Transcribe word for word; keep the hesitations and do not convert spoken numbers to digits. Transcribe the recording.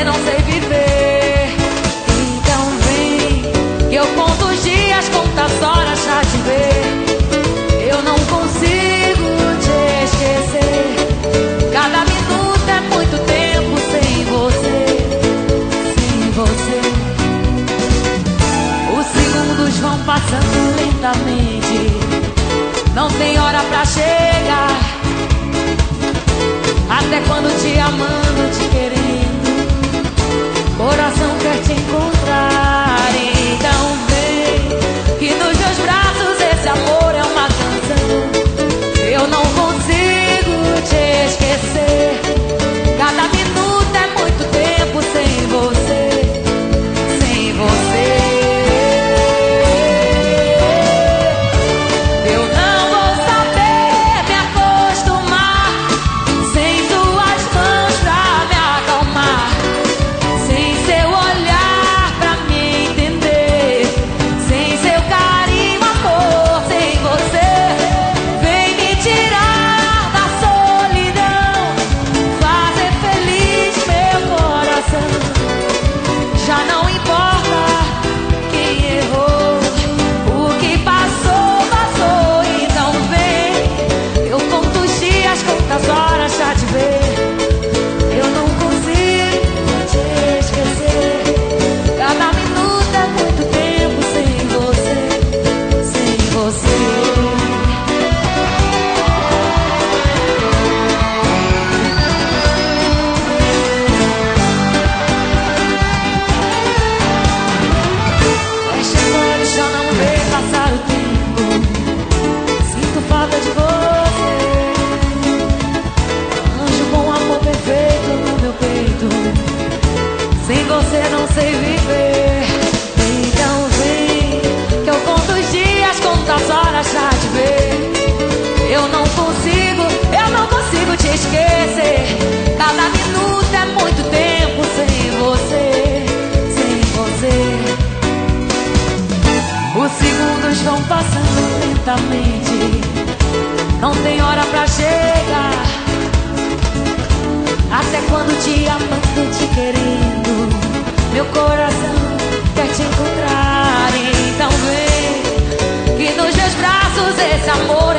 você não sei viver. Então vem, que eu conto os dias, conto as horas pra te ver. Eu não consigo te esquecer. Cada minuto é muito tempo sem você, sem você. Os segundos vão passando lentamente, não tem hora pra chegar. Até quando te amando, te querendo, coração quer te encontrar. Então vem, que nos meus braços esse amor é uma canção. Eu não consigo te esquecer. Cada minuto é muito tempo sem você, sem você. Sem você não sei viver. Então vem, que eu conto os dias, conto as horas pra te ver. Eu não consigo, eu não consigo te esquecer. Cada minuto é muito tempo sem você, sem você. Os segundos vão passando lentamente, não tem hora pra chegar. Até quando te amando, te querendo, meu coração quer te encontrar. Então vem, que nos meus braços esse amor